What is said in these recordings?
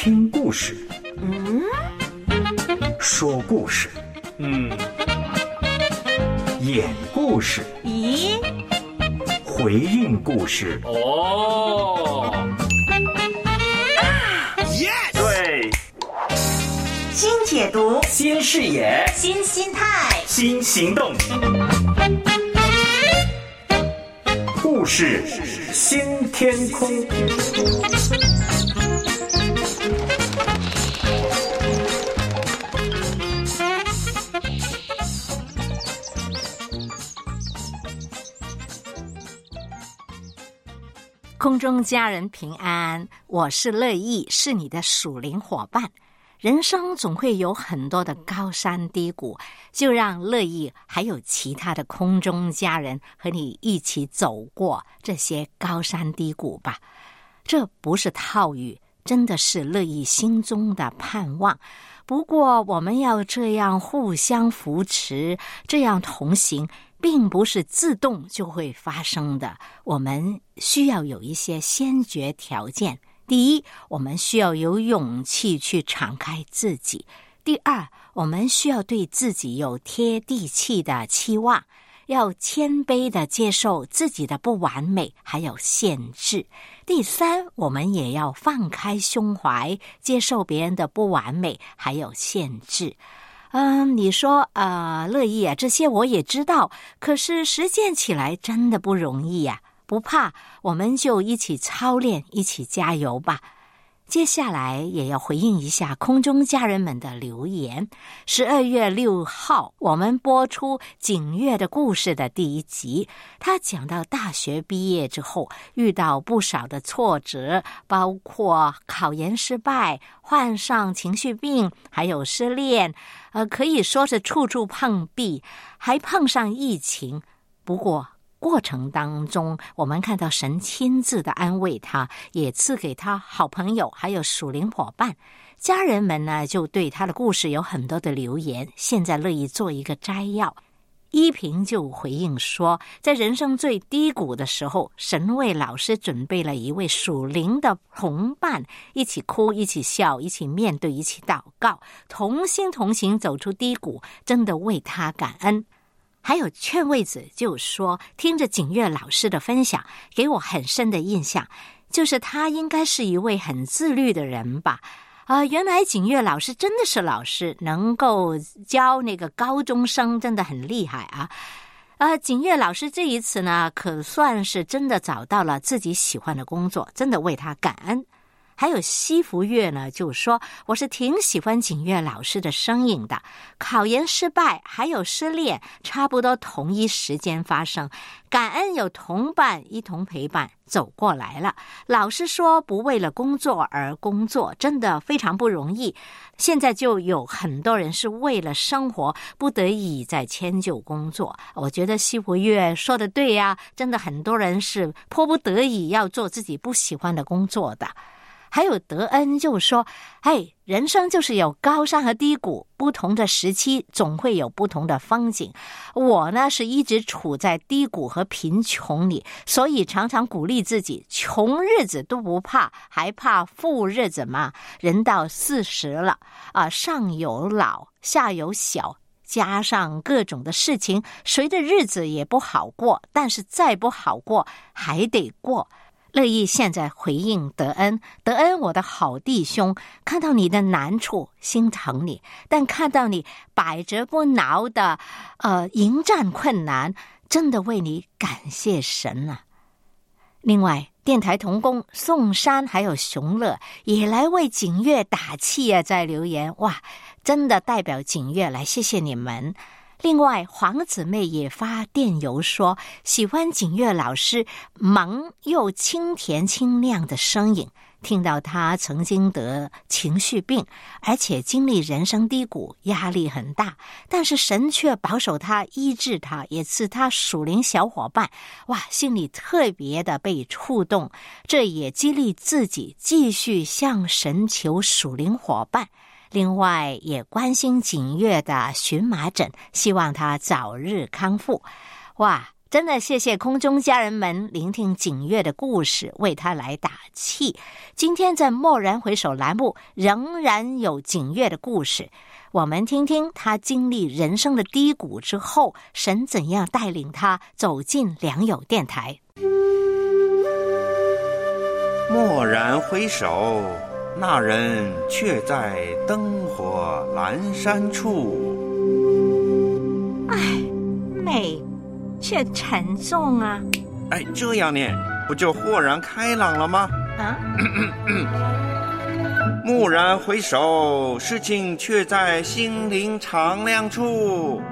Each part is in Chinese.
听故事，说故事，演故事， 咦， 回应故事。 哦， 对， 新解读， 新视野， 新心态， 新行动，故事新天空。 空中家人平安，我是乐意，是你的属灵伙伴。人生总会有很多的高山低谷，就让乐意还有其他的空中家人和你一起走过这些高山低谷吧。这不是套语，真的是乐意心中的盼望。不过我们要这样互相扶持，这样同行，并不是自动就会发生的，我们需要有一些先决条件。第一，我们需要有勇气去敞开自己；第二，我们需要对自己有贴地气的期望，要谦卑地接受自己的不完美还有限制；第三，我们也要放开胸怀，接受别人的不完美还有限制。你说乐意啊，这些我也知道，可是实践起来真的不容易啊。不怕，我们就一起操练，一起加油吧。接下来也要回应一下空中家人们的留言。12月6号，我们播出景月的故事的第一集，他讲到大学毕业之后遇到不少的挫折，包括考研失败，患上情绪病，还有失恋，可以说是处处碰壁，还碰上疫情。不过过程当中，我们看到神亲自的安慰他，也赐给他好朋友还有属灵伙伴。家人们呢，就对他的故事有很多的留言，现在乐意做一个摘要。依萍就回应说，在人生最低谷的时候，神为老师准备了一位属灵的同伴，一起哭，一起笑，一起面对，一起祷告，同心同行走出低谷，真的为他感恩。还有劝慰子就说，听着景月老师的分享，给我很深的印象，就是他应该是一位很自律的人吧。原来景月老师真的是老师，能够教那个高中生，真的很厉害啊。景月老师这一次呢，可算是真的找到了自己喜欢的工作，真的为他感恩。还有西福月呢，就说我是挺喜欢景月老师的声音的，考研失败还有失恋差不多同一时间发生，感恩有同伴一同陪伴走过来了。老师说不为了工作而工作，真的非常不容易。现在就有很多人是为了生活不得已在迁就工作，我觉得西福月说的对呀，真的很多人是迫不得已要做自己不喜欢的工作的。还有德恩就说，人生就是有高山和低谷，不同的时期总会有不同的风景。我呢是一直处在低谷和贫穷里，所以常常鼓励自己，穷日子都不怕，还怕富日子吗？人到40了上有老下有小，加上各种的事情，谁的日子也不好过，但是再不好过还得过。乐意现在回应德恩，德恩我的好弟兄，看到你的难处心疼你，但看到你百折不挠的迎战困难，真的为你感谢神啊。另外电台同工宋山还有熊乐也来为景月打气啊，在留言，哇，真的代表景月来谢谢你们。另外黄姊妹也发电邮说，喜欢景月老师萌又清甜清亮的声音，听到他曾经得情绪病，而且经历人生低谷，压力很大，但是神却保守他，医治他，也赐他属灵小伙伴，哇，心里特别的被触动，这也激励自己继续向神求属灵伙伴。另外也关心景月的荨麻疹，希望他早日康复。哇， 真的谢谢空中家人们聆听景岳的故事，为他来打气。今天在蓦然回首栏目仍然有景岳的故事，我们听听他经历人生的低谷之后，神怎样带领他走进良友电台。 蓦然回首，那人却在灯火阑珊处。 美却沉重啊。 哎，这样念不就豁然开朗了吗？蓦然回首，事情却在心灵敞亮处。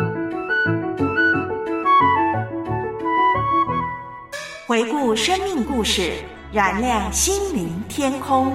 回顾生命故事，燃亮心灵天空。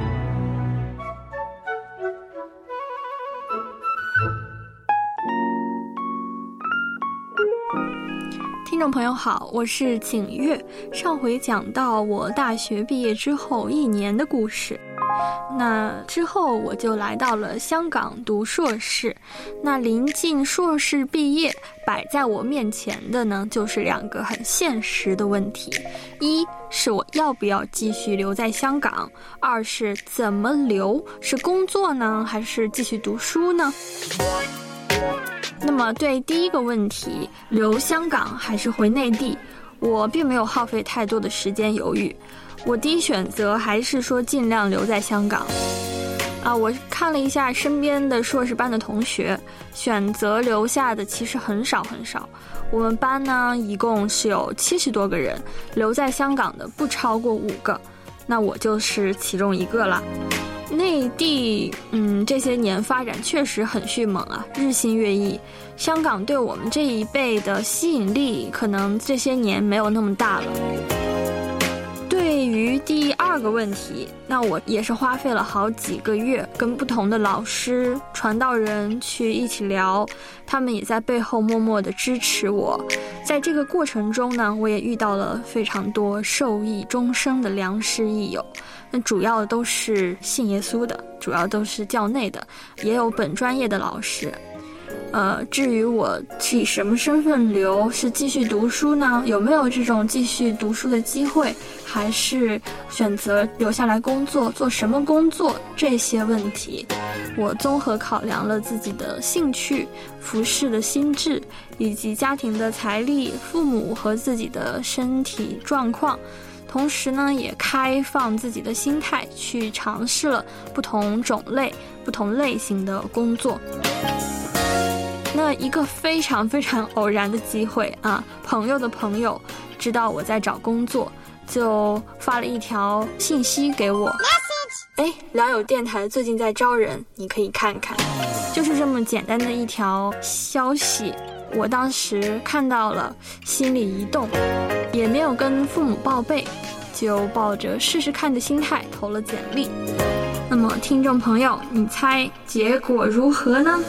听众朋友好，我是景岳。上回讲到我大学毕业之后1年的故事，那之后我就来到了香港读硕士。那临近硕士毕业，摆在我面前的呢，就是2个很现实的问题：一是我要不要继续留在香港；2是怎么留，是工作呢，还是继续读书呢？那么对第一个问题，留香港还是回内地，我并没有耗费太多的时间犹豫。我第一选择还是说尽量留在香港。我看了一下身边的硕士班的同学，选择留下的其实很少很少。我们班呢，一共是有70多个人，留在香港的不超过5个，那我就是其中一个了。内地这些年发展确实很迅猛啊，日新月异。香港对我们这一辈的吸引力可能这些年没有那么大了。对于第2个问题，那我也是花费了好几个月，跟不同的老师、传道人去一起聊，他们也在背后默默地支持我。在这个过程中呢，我也遇到了非常多受益终生的良师益友，那主要都是信耶稣的，主要都是教内的，也有本专业的老师。至于我是以什么身份留，是继续读书呢？有没有这种继续读书的机会，还是选择留下来工作，做什么工作？这些问题，我综合考量了自己的兴趣、服侍的心智，以及家庭的财力、父母和自己的身体状况。同时呢，也开放自己的心态，去尝试了不同种类、不同类型的工作。那一个非常非常偶然的机会啊，朋友的朋友知道我在找工作，就发了一条信息给我。良友电台最近在招人，你可以看看。就是这么简单的一条消息，我当时看到了，心里一动，也没有跟父母报备，就抱着试试看的心态投了简历。那么听众朋友，你猜结果如何呢？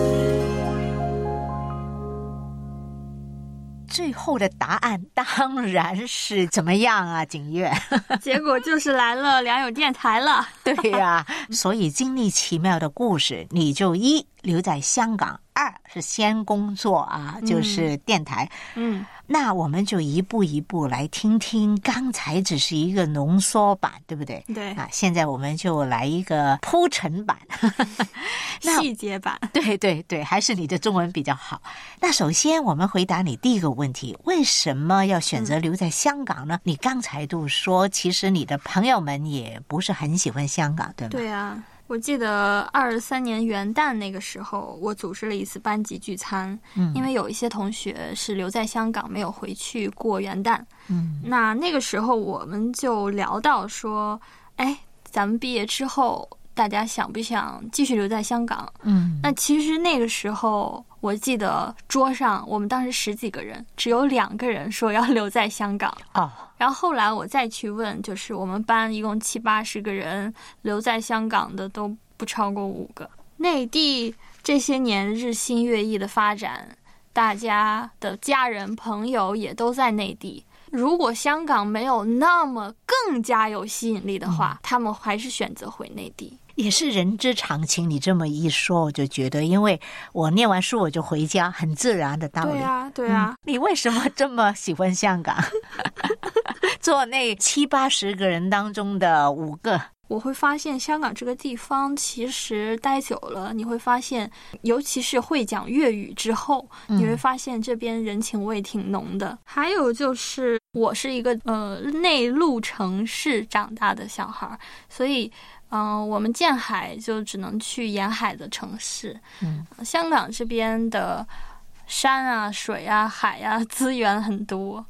最后的答案当然是怎么样啊，景岳？ 结果就是来了良友电台了。 对呀，所以经历奇妙的故事，你就1留在香港，2是先工作啊，就是电台。那我们就一步一步来听听，刚才只是一个浓缩版，对不对？ 对啊，现在我们就来一个铺陈版细节版。 对对对，还是你的中文比较好。那首先我们回答你第一个问题，为什么要选择留在香港呢？你刚才都说其实你的朋友们也不是很喜欢香港，对吗？ 对啊，我记得23年元旦那个时候，我组织了一次班级聚餐，因为有一些同学是留在香港没有回去过元旦。那个时候我们就聊到说，咱们毕业之后大家想不想继续留在香港？那其实那个时候我记得桌上我们当时10几个人，只有2个人说要留在香港。然后后来我再去问，就是我们班一共70、80个人，留在香港的都不超过5个。内地这些年日新月异的发展，大家的家人朋友也都在内地。如果香港没有那么更加有吸引力的话，他们还是选择回内地。 也是人之常情。你这么一说，我就觉得，因为我念完书我就回家，很自然的道理。 对啊，对啊。 你为什么这么喜欢香港？做那70-80个人当中的5个。 我会发现香港这个地方其实待久了，你会发现，尤其是会讲粤语之后，你会发现这边人情味挺浓的。还有就是我是一个内陆城市长大的小孩，所以我们见海就只能去沿海的城市。香港这边的山啊、水啊、海啊资源很多。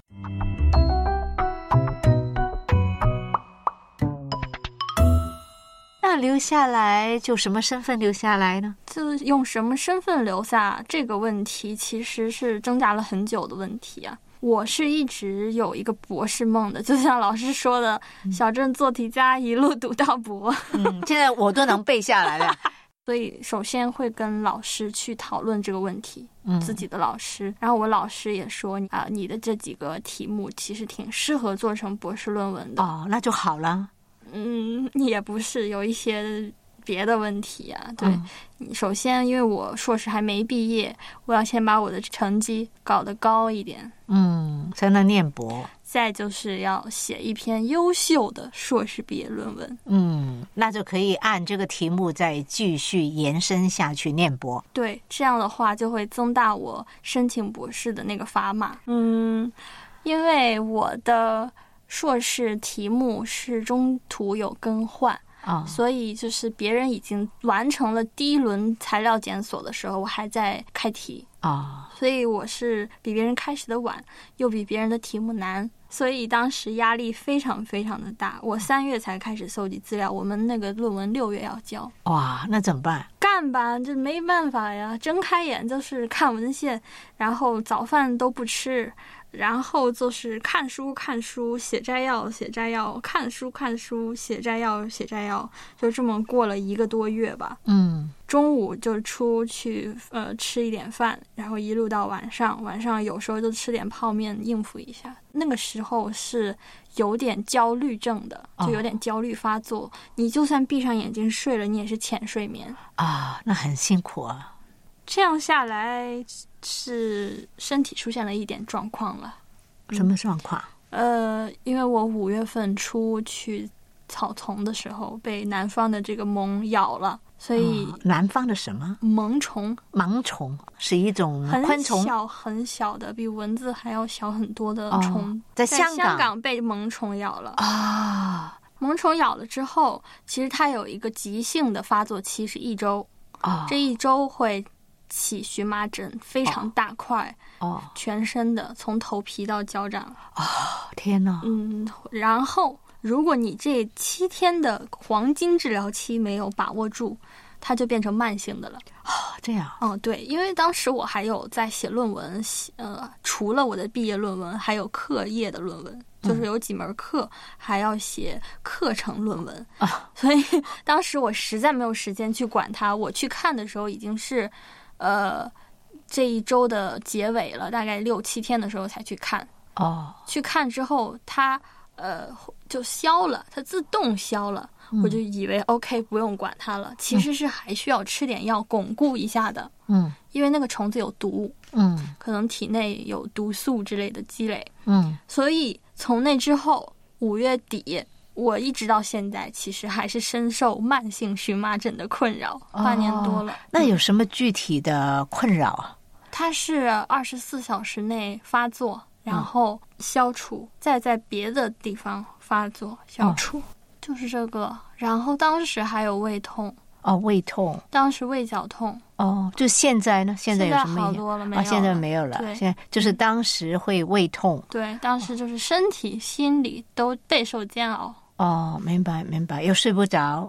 那留下来就什么身份留下来呢？ 就用什么身份留下这个问题，其实是挣扎了很久的问题啊。我是一直有一个博士梦的，就像老师说的，小镇做题家一路读到博。 现在我都能背下来了。 所以首先会跟老师去讨论这个问题，自己的老师。然后我老师也说你的这几个题目其实挺适合做成博士论文的。 哦，那就好了。 也不是，有一些别的问题啊。对，首先因为我硕士还没毕业，我要先把我的成绩搞得高一点， 才能念博。 再就是要写一篇优秀的硕士毕业论文。 那就可以按这个题目再继续延伸下去念博。 对，这样的话就会增大我申请博士的那个砝码。因为我的硕士题目是中途有更换，所以就是别人已经完成了第一轮材料检索的时候，我还在开题。所以我是比别人开始的晚，又比别人的题目难，所以当时压力非常非常的大。我3月才开始搜集资料，我们那个论文6月要交。 哇，那怎么办？ 干吧，这没办法呀，睁开眼就是看文献，然后早饭都不吃，然后就是看书看书，写摘要写摘要，看书看书，写摘要写摘要，就这么过了1个多月吧。中午就出去吃一点饭，然后一路到晚上有时候就吃点泡面应付一下。那个时候是有点焦虑症的，就有点焦虑发作，你就算闭上眼睛睡了，你也是浅睡眠那很辛苦啊。 这样下来是身体出现了一点状况了。 什么状况？ 因为我5月份出去草丛的时候被南方的这个虻咬了，所以南方的什么？ 虻虫。 虻虫是一种昆虫， 很小很小的，比蚊子还要小很多的虫。 在香港被虻虫咬了。虻虫咬了之后，其实它有一个急性的发作期是1周。这1周会起荨麻疹，非常大块，全身的，从头皮到脚掌。 天哪！ 然后如果你这7天的黄金治疗期没有把握住，它就变成慢性的了。 这样。 对，因为当时我还有在写论文，除了我的毕业论文，还有课业的论文，就是有几门课还要写课程论文所以当时我实在没有时间去管它。我去看的时候已经是这1周的结尾了，大概6-7天的时候才去看。去看之后它就消了，它自动消了。我就以为 OK 不用管它了，其实是还需要吃点药巩固一下的。因为那个虫子有毒，可能体内有毒素之类的积累。所以从那之后5月底我一直到现在其实还是深受慢性荨麻疹的困扰，半年多了。 那有什么具体的困扰啊？ 它是24小时内发作，然后消除，再在别的地方发作消除，就是这个。然后当时还有胃痛。 胃痛。 当时胃绞痛。 就现在呢？现在有什么？ 现在好多了，没有了。 现在没有了。 对， 现在就是当时会胃痛。 对，当时就是身体、心理都备受煎熬。 明白明白，又睡不着。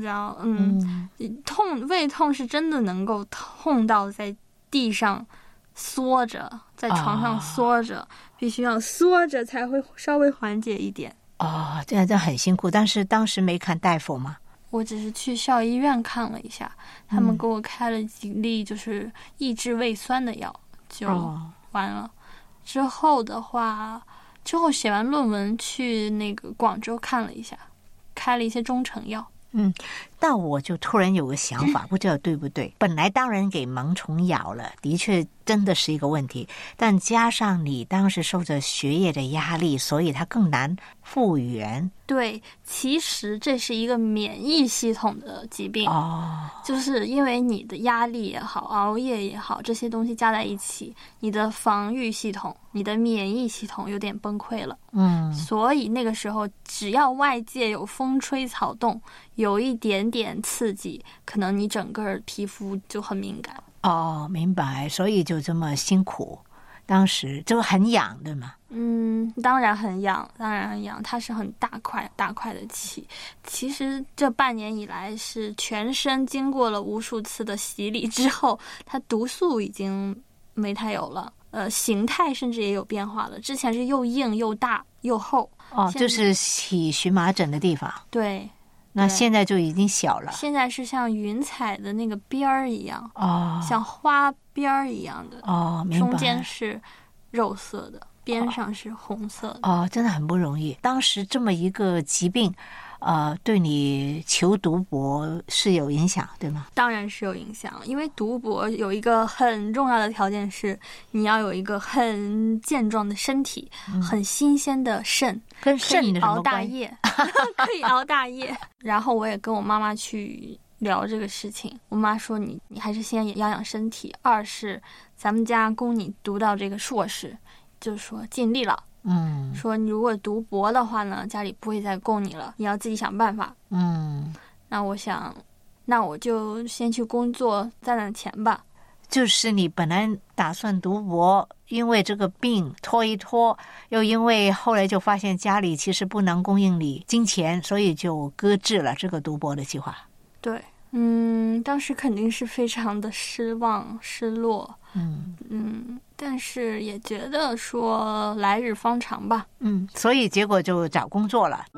胃痛是真的能够痛到在地上缩着，在床上缩着，必须要缩着才会稍微缓解一点。 这样很辛苦。但是当时没看大夫吗？ 我只是去校医院看了一下，他们给我开了几粒就是抑制胃酸的药，就完了。之后写完论文去那个广州看了一下，开了一些中成药。 但我就突然有个想法，不知道对不对。本来当然给盲虫咬了，的确真的是一个问题，但加上你当时受着学业的压力，所以它更难复原。 对，其实这是一个免疫系统的疾病就是因为你的压力也好，熬夜也好，这些东西加在一起，你的防御系统、你的免疫系统有点崩溃了。所以那个时候只要外界有风吹草动，有一点点刺激，可能你整个皮肤就很敏感。 明白，所以就这么辛苦。当时就很痒，对吗？ 当然很痒，它是很大块的起。其实这半年以来是全身经过了无数次的洗礼之后，它毒素已经没太有了，形态甚至也有变化了。之前是又硬又大又厚， 就是起荨麻疹的地方。 对， 那现在就已经小了。 现在是像云彩的那个边儿一样，像花边儿一样的， 明白。 中间是肉色的，边上是红色的。 真的很不容易。当时这么一个疾病，对你求读博是有影响，对吗？ 当然是有影响，因为读博有一个很重要的条件是，你要有一个很健壮的身体，很新鲜的肾， 跟肾可以熬大夜，可以熬大夜。然后我也跟我妈妈去聊这个事情，我妈说你还是先养养身体，二是咱们家供你读到这个硕士，就是说尽力了。说你如果读博的话呢，家里不会再供你了，你要自己想办法。那我想，那我就先去工作赚点钱吧。 就是你本来打算读博，因为这个病拖一拖，又因为后来就发现家里其实不能供应你金钱，所以就搁置了这个读博的计划。 对，当时肯定是非常的失望失落。但是也觉得说来日方长吧。 所以结果就找工作了。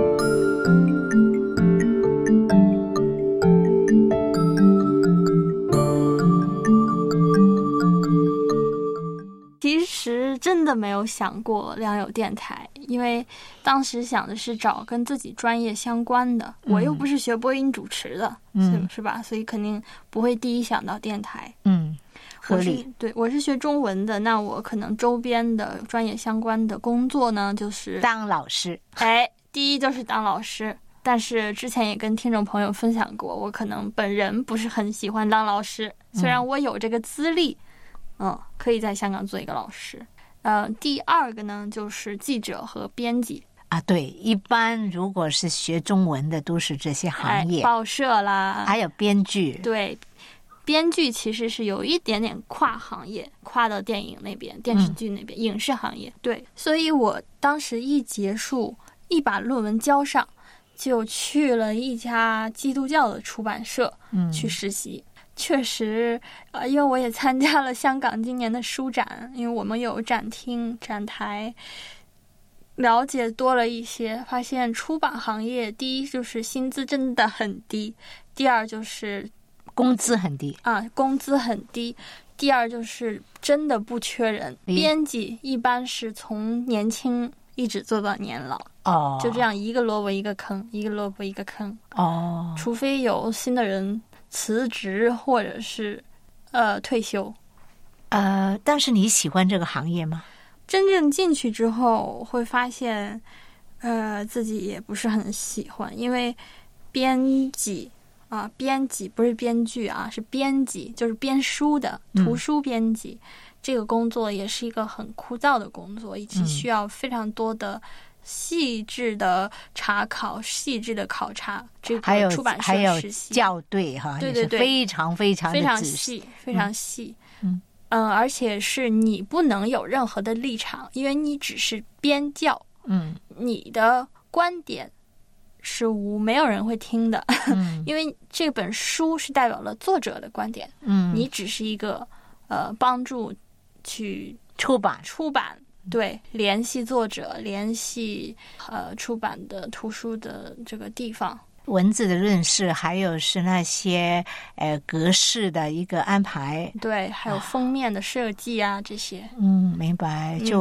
其实真的没有想过良友电台，因为当时想的是找跟自己专业相关的，我又不是学播音主持的，是吧？所以肯定不会第一想到电台。合理。对，我是学中文的，那我可能周边的专业相关的工作呢，就是当老师。 第一就是当老师。但是之前也跟听众朋友分享过，我可能本人不是很喜欢当老师，虽然我有这个资历，可以在香港做一个老师。第二个呢，就是记者和编辑。 对，一般如果是学中文的都是这些行业， 报社啦， 还有编剧。 对，编剧其实是有一点点跨行业，跨到电影那边、电视剧那边、影视行业。对，所以我当时一结束，一把论文交上，就去了一家基督教的出版社去实习。确实，因为我也参加了香港今年的书展，因为我们有展厅、展台，了解多了一些，发现出版行业，第一就是薪资真的很低，第二就是工资很低工资很低，第二就是真的不缺人。编辑一般是从年轻一直做到年老，就这样一个萝卜一个坑，一个萝卜一个坑。除非有新的人辞职或者是退休。 但是你喜欢这个行业吗？ 真正进去之后会发现自己也不是很喜欢，因为编辑不是编剧是编辑，就是编书的图书编辑。这个工作也是一个很枯燥的工作，以及需要非常多的细致的查考、细致的考察。这个出版社实习还有校对对，非常非常的仔细，非常细。而且是你不能有任何的立场，因为你只是编校。你的观点是没有人会听的。因为这本书是代表了作者的观点。你只是一个帮助去出版。 对，联系作者，联系出版的图书的这个地方， 文字的认识，还有是那些格式的一个安排。 对，还有封面的设计这些。 明白。就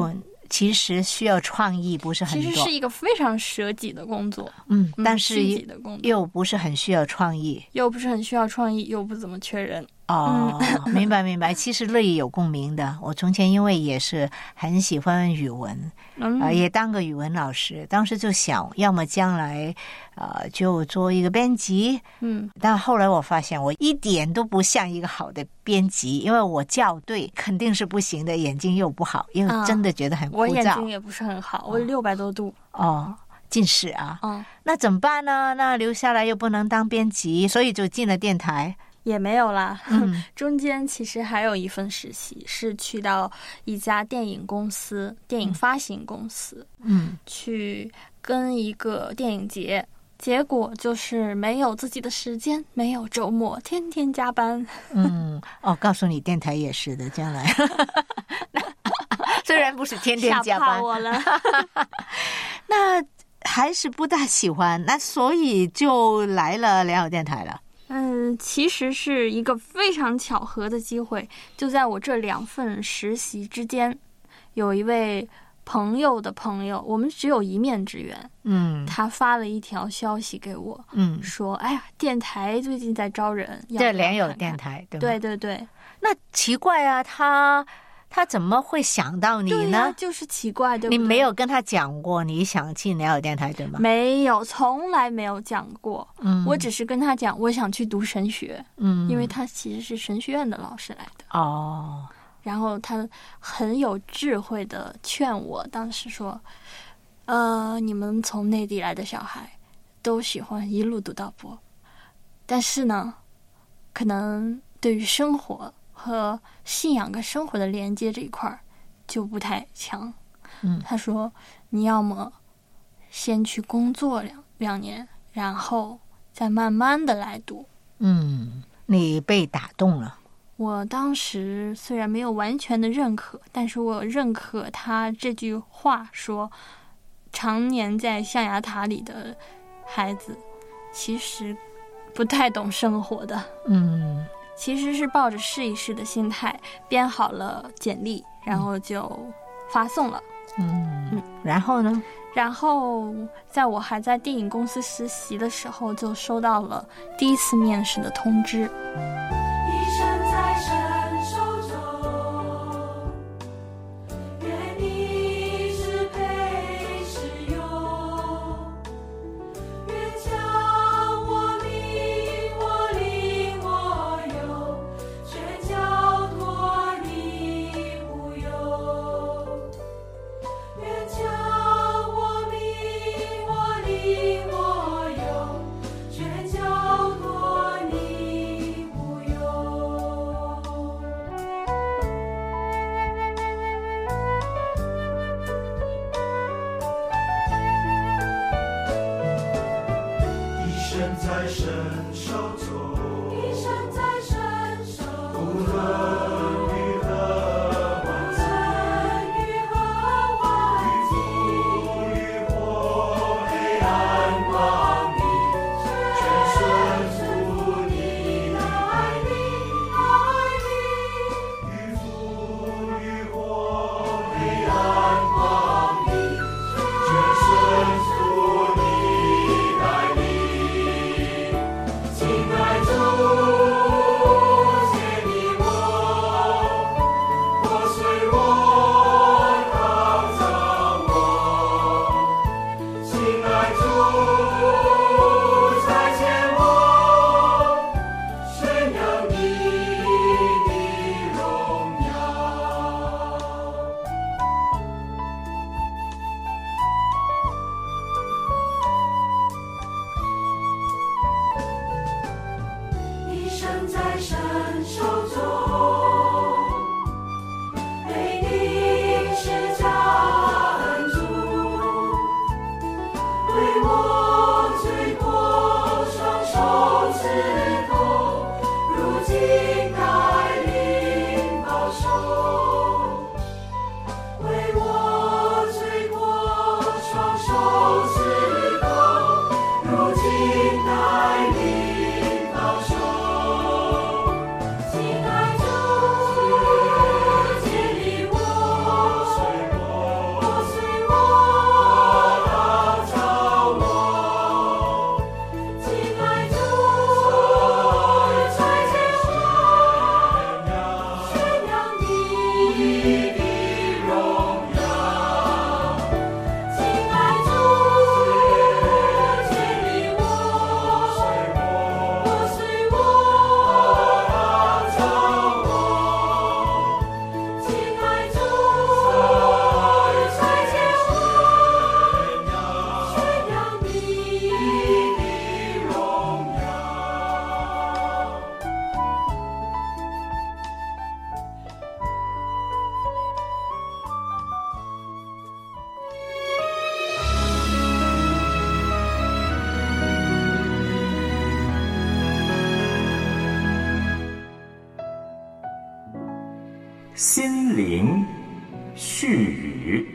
其实需要创意，不是很多。 其实是一个非常舍己的工作， 但是虚己的工作又不是很需要创意， 又不是很需要创意，又不怎么缺人。 明白。其实乐意有共鸣的。我从前因为也是很喜欢语文，也当个语文老师，当时就想，要么将来就做一个编辑。但后来我发现我一点都不像一个好的编辑，因为我校对肯定是不行的，眼睛又不好，因为真的觉得很枯燥。 我眼睛也不是很好，我600多度。近视啊。那怎么办呢？那留下来又不能当编辑，所以就进了电台。也没有啦，中间其实还有一份实习，是去到一家电影公司，电影发行公司，去跟一个电影节，结果就是没有自己的时间，没有周末，天天加班。 告诉你，电台也是的，将来虽然不是天天加班， 吓怕我了。 那还是不大喜欢，那所以就来了良友电台了。 其实是一个非常巧合的机会，就在我这2份实习之间，有一位朋友的朋友，我们只有一面之缘，他发了一条消息给我，说哎呀，电台最近在招人， 对，良友电台，对吗？ 对。 那奇怪啊，他怎么会想到你呢？ 对呀，就是奇怪，对不对？ 你没有跟他讲过你想进良友电台，对吗？ 没有，从来没有讲过。我只是跟他讲我想去读神学，因为他其实是神学院的老师来的。然后他很有智慧的劝我，当时说你们从内地来的小孩都喜欢一路读到博，但是呢可能对于生活和信仰跟生活的连接这一块就不太强。他说你要么先去工作两年，然后再慢慢的来读。你被打动了。我当时虽然没有完全的认可，但是我认可他这句话，说常年在象牙塔里的孩子其实不太懂生活的。其实是抱着试一试的心态编好了简历，然后就发送了。 然后呢？ 然后在我还在电影公司实习的时候，就收到了第一次面试的通知。 一生在神手中，愿你是配使用，愿将我命我灵我有，全交托你护佑。愿将我命我灵我有，全交托你护佑。 一生在神手中， 一生在神手中， 无论雨和环境， 雨和环境， 雨或黑暗光明，全顺服你来临， 雨复雨或黑暗光明，全顺服你来临。 亲爱主，借你我，破碎我，创造我。亲爱主，差遣我，宣扬你的荣耀。一生在神手中，被你施加恩主，为我罪过双手刺痛，如今带领保守。为我罪过双手刺痛，如今带领保守。亲爱主，借你我， 心灵絮语。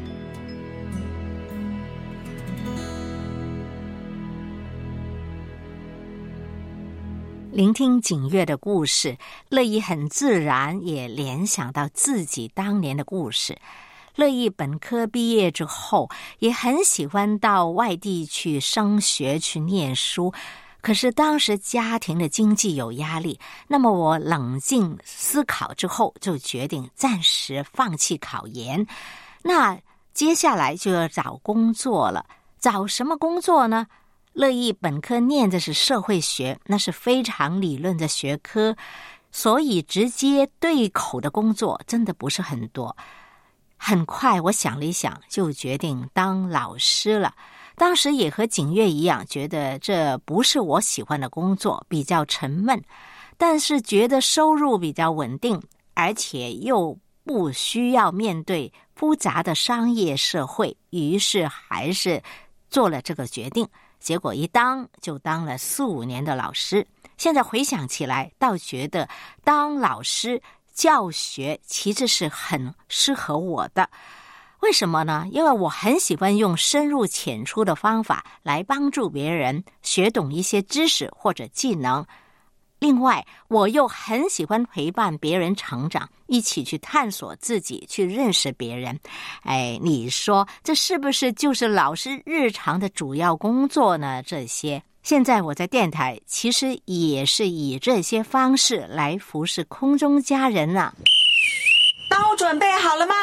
聆听景月的故事，乐意很自然也联想到自己当年的故事。乐意本科毕业之后，也很喜欢到外地去升学去念书，可是当时家庭的经济有压力，那么我冷静思考之后，就决定暂时放弃考研。那接下来就要找工作了，找什么工作呢？乐意本科念的是社会学，那是非常理论的学科，所以直接对口的工作真的不是很多。很快我想了一想，就决定当老师了。当时也和景月一样，觉得这不是我喜欢的工作，比较沉闷，但是觉得收入比较稳定，而且又不需要面对复杂的商业社会，于是还是做了这个决定。结果一当就当了4-5年的老师，现在回想起来，倒觉得当老师教学其实是很适合我的。为什么呢？因为我很喜欢用深入浅出的方法来帮助别人学懂一些知识或者技能。另外，我又很喜欢陪伴别人成长，一起去探索自己，去认识别人。你说这是不是就是老师日常的主要工作呢？这些现在我在电台其实也是以这些方式来服侍空中家人啊。 都准备好了吗？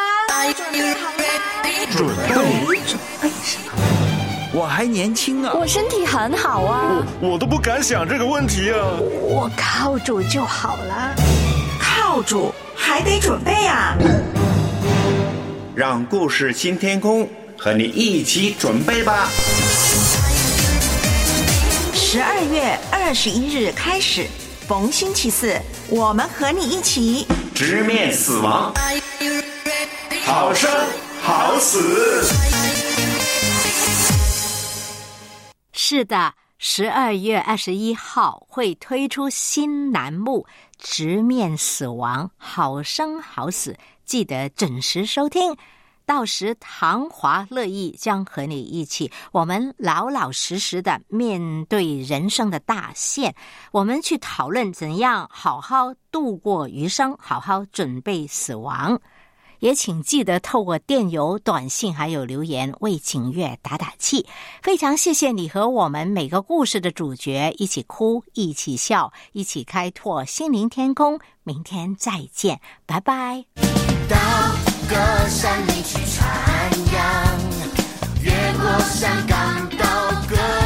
准备什么？我还年轻啊， 我身体很好啊， 我都不敢想这个问题啊。 我靠主就好了。 靠主还得准备啊！ 让故事新天空和你一起准备吧。 12月21日开始，逢星期四，我们和你一起直面死亡，好生好死。 是的，12月21号会推出新栏目《直面死亡，好生好死》，记得准时收听。到时唐华乐意将和你一起，我们老老实实的面对人生的大限，我们去讨论怎样好好度过余生，好好准备死亡。也请记得透过电邮、短信还有留言为景月打打气。非常谢谢你和我们每个故事的主角一起哭，一起笑，一起开拓心灵天空。明天再见，拜拜。 到歌山里去传扬，越过山岗到歌